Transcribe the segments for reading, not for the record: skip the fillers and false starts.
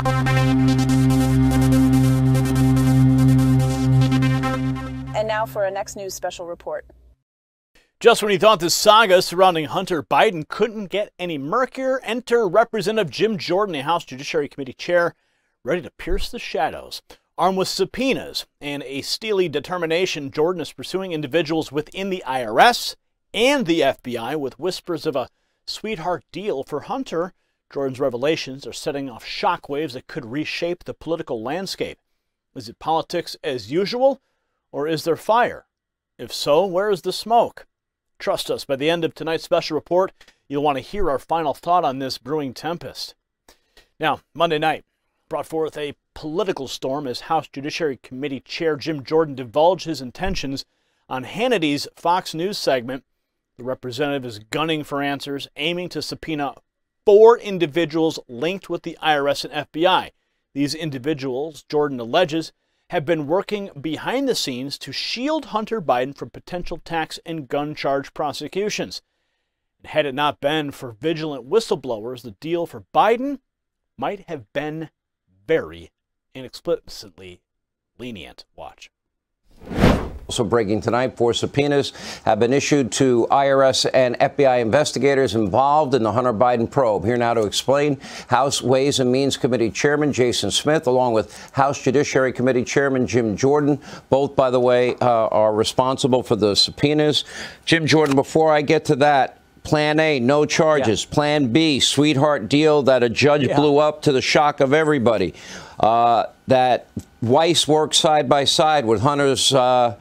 And now for our next news special report. Just when you thought the saga surrounding Hunter Biden couldn't get any murkier, enter Representative Jim Jordan, the House Judiciary Committee chair, ready to pierce the shadows. Armed with subpoenas and a steely determination, Jordan is pursuing individuals within the IRS and the FBI with whispers of a sweetheart deal for Hunter. Jordan's revelations are setting off shockwaves that could reshape the political landscape. Is it politics as usual, or is there fire? If so, where is the smoke? Trust us, by the end of tonight's special report, you'll want to hear our final thought on this brewing tempest. Now, Monday night brought forth a political storm as House Judiciary Committee Chair Jim Jordan divulged his intentions on Hannity's Fox News segment. The representative is gunning for answers, aiming to subpoena 4 individuals linked with the IRS and FBI. These individuals, Jordan alleges, have been working behind the scenes to shield Hunter Biden from potential tax and gun charge prosecutions. And had it not been for vigilant whistleblowers, the deal for Biden might have been very inexplicitly lenient. Watch. Also breaking tonight, 4 subpoenas have been issued to IRS and FBI investigators involved in the Hunter Biden probe. Here now to explain, House Ways and Means Committee Chairman Jason Smith, along with House Judiciary Committee Chairman Jim Jordan. Both, by the way, are responsible for the subpoenas. Jim Jordan, before I get to that, Plan A, no charges. Yeah. Plan B, sweetheart deal that a judge blew up to the shock of everybody. That Weiss worked side by side with Hunter's brother,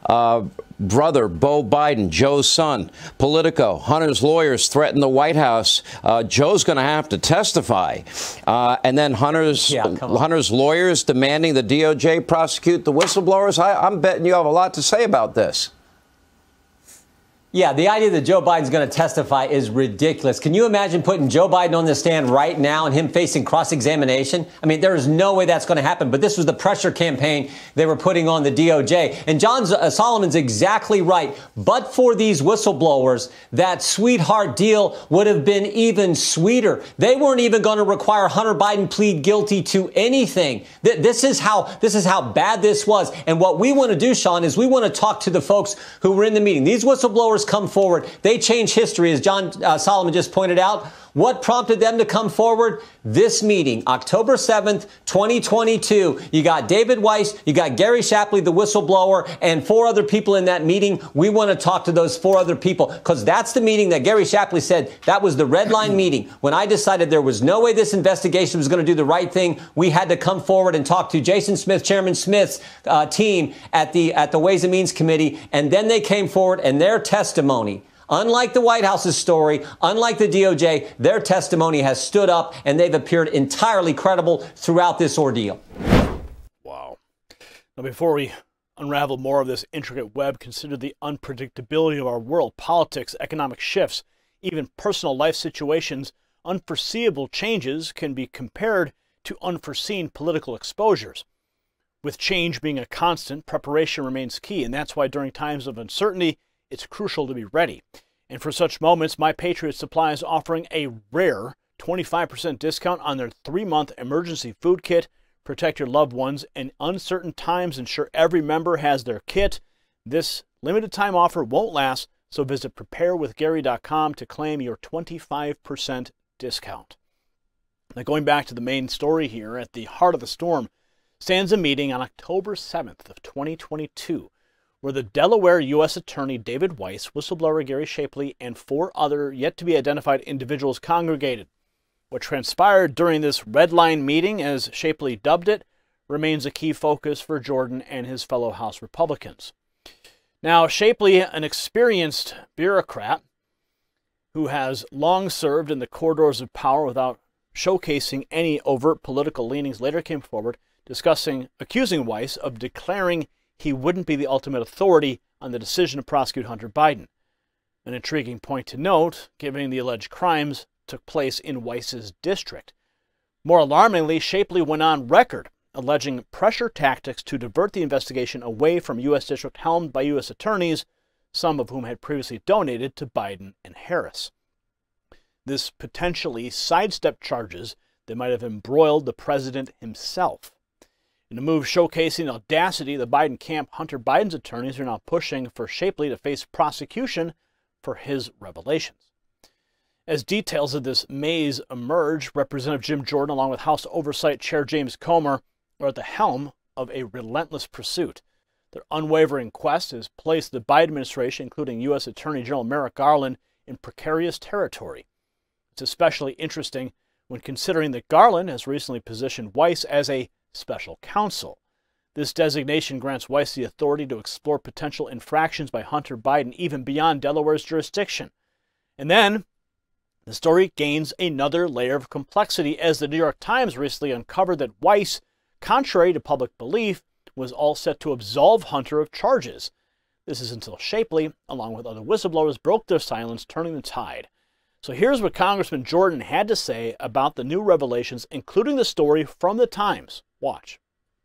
Beau Biden, Joe's son. Politico, Hunter's lawyers threatened the White House. Joe's going to have to testify. And then Hunter's lawyers demanding the DOJ prosecute the whistleblowers. I'm betting you have a lot to say about this. Yeah, the idea that Joe Biden's going to testify is ridiculous. Can you imagine putting Joe Biden on the stand right now and him facing cross-examination? I mean, there is no way that's going to happen. But this was the pressure campaign they were putting on the DOJ. And John Solomon's exactly right. But for these whistleblowers, that sweetheart deal would have been even sweeter. They weren't even going to require Hunter Biden plead guilty to anything. This is how bad this was. And what we want to do, Sean, is we want to talk to the folks who were in the meeting. These whistleblowers come forward. They change history, as John Solomon just pointed out. What prompted them to come forward? This meeting, October 7th, 2022. You got David Weiss, you got Gary Shapley, the whistleblower, and 4 other people in that meeting. We want to talk to those 4 other people because that's the meeting that Gary Shapley said that was the red line meeting. When I decided there was no way this investigation was going to do the right thing, we had to come forward and talk to Jason Smith, Chairman Smith's team at the Ways and Means Committee. And then they came forward and their testimony, unlike the White House's story, unlike the DOJ, their testimony has stood up and they've appeared entirely credible throughout this ordeal. Wow. Now, before we unravel more of this intricate web, consider the unpredictability of our world. Politics, economic shifts, even personal life situations, unforeseeable changes can be compared to unforeseen political exposures. With change being a constant, preparation remains key, and that's why during times of uncertainty, it's crucial to be ready. And for such moments, My Patriot Supply is offering a rare 25% discount on their 3-month emergency food kit. Protect your loved ones in uncertain times. Ensure every member has their kit. This limited time offer won't last, so visit preparewithgary.com to claim your 25% discount. Now, going back to the main story here, at the heart of the storm stands a meeting on October 7th of 2022, where the Delaware U.S. Attorney David Weiss, whistleblower Gary Shapley, and 4 other yet-to-be-identified individuals congregated. What transpired during this red line meeting, as Shapley dubbed it, remains a key focus for Jordan and his fellow House Republicans. Now, Shapley, an experienced bureaucrat who has long served in the corridors of power without showcasing any overt political leanings, later came forward accusing Weiss of declaring he wouldn't be the ultimate authority on the decision to prosecute Hunter Biden. An intriguing point to note, given the alleged crimes took place in Weiss's district. More alarmingly, Shapley went on record alleging pressure tactics to divert the investigation away from U.S. district helmed by U.S. attorneys, some of whom had previously donated to Biden and Harris. This potentially sidestepped charges that might have embroiled the president himself. In a move showcasing audacity, the Biden camp, Hunter Biden's attorneys are now pushing for Shapley to face prosecution for his revelations. As details of this maze emerge, Representative Jim Jordan, along with House Oversight Chair James Comer, are at the helm of a relentless pursuit. Their unwavering quest has placed the Biden administration, including U.S. Attorney General Merrick Garland, in precarious territory. It's especially interesting when considering that Garland has recently positioned Weiss as a special counsel. This designation grants Weiss the authority to explore potential infractions by Hunter Biden even beyond Delaware's jurisdiction. And then the story gains another layer of complexity as the New York Times recently uncovered that Weiss, contrary to public belief, was all set to absolve Hunter of charges. This is until Shapley, along with other whistleblowers, broke their silence, turning the tide. So here's what Congressman Jordan had to say about the new revelations, including the story from the Times. Watch.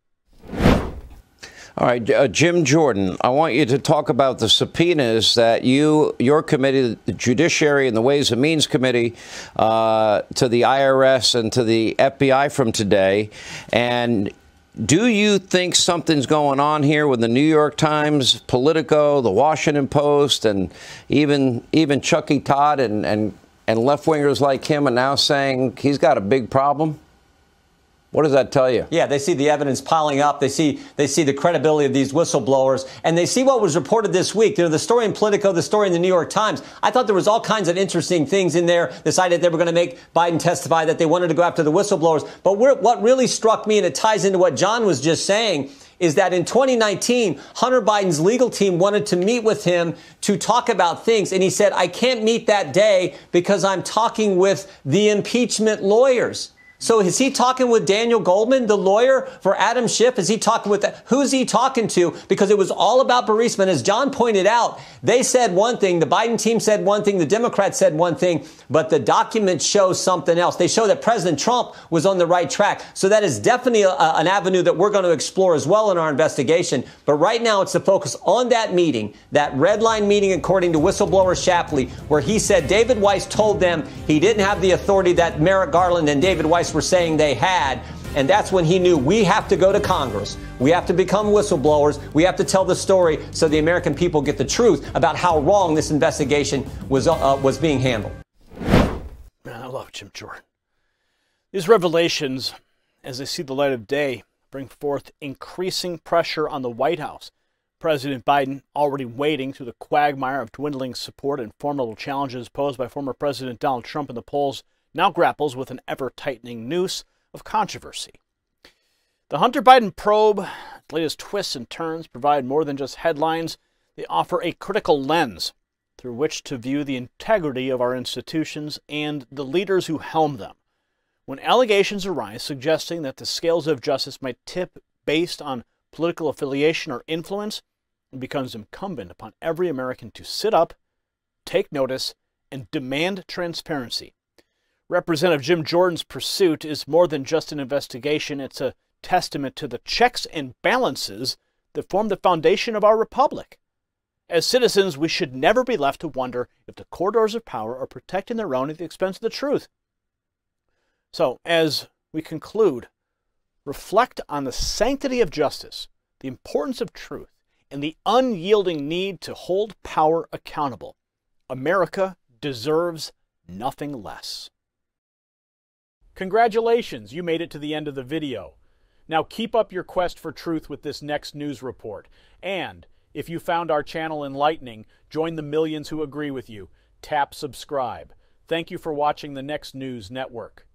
All right, Jim Jordan, I want you to talk about the subpoenas that your committee, the Judiciary and the Ways and Means Committee, to the IRS and to the FBI from today. And do you think something's going on here with the New York Times, Politico, the Washington Post, and even Chucky Todd and left-wingers like him are now saying he's got a big problem? What does that tell you? Yeah, they see the evidence piling up. They see the credibility of these whistleblowers, and they see what was reported this week. You know, the story in Politico, the story in the New York Times. I thought there was all kinds of interesting things in there. Decided they were going to make Biden testify, that they wanted to go after the whistleblowers. But what really struck me, and it ties into what John was just saying, is that in 2019, Hunter Biden's legal team wanted to meet with him to talk about things. And he said, I can't meet that day because I'm talking with the impeachment lawyers. So is he talking with Daniel Goldman, the lawyer for Adam Schiff? Is he talking with who's he talking to? Because it was all about Burisma. And as John pointed out, they said one thing, the Biden team said one thing, the Democrats said one thing, but the documents show something else. They show that President Trump was on the right track. So that is definitely an avenue that we're going to explore as well in our investigation. But right now it's the focus on that meeting, that red line meeting, according to whistleblower Shapley, where he said David Weiss told them he didn't have the authority that Merrick Garland and David Weiss were saying they had. And that's when he knew we have to go to Congress. We have to become whistleblowers. We have to tell the story so the American people get the truth about how wrong this investigation was being handled. Man, I love Jim Jordan. These revelations, as they see the light of day, bring forth increasing pressure on the White House. President Biden, already wading through the quagmire of dwindling support and formidable challenges posed by former President Donald Trump in the polls, now grapples with an ever-tightening noose of controversy. The Hunter Biden probe, its latest twists and turns, provide more than just headlines. They offer a critical lens through which to view the integrity of our institutions and the leaders who helm them. When allegations arise suggesting that the scales of justice might tip based on political affiliation or influence, it becomes incumbent upon every American to sit up, take notice, and demand transparency. Representative Jim Jordan's pursuit is more than just an investigation. It's a testament to the checks and balances that form the foundation of our republic. As citizens, we should never be left to wonder if the corridors of power are protecting their own at the expense of the truth. So, as we conclude, reflect on the sanctity of justice, the importance of truth, and the unyielding need to hold power accountable. America deserves nothing less. Congratulations, you made it to the end of the video. Now keep up your quest for truth with this next news report. And if you found our channel enlightening, join the millions who agree with you. Tap subscribe. Thank you for watching the Next News Network.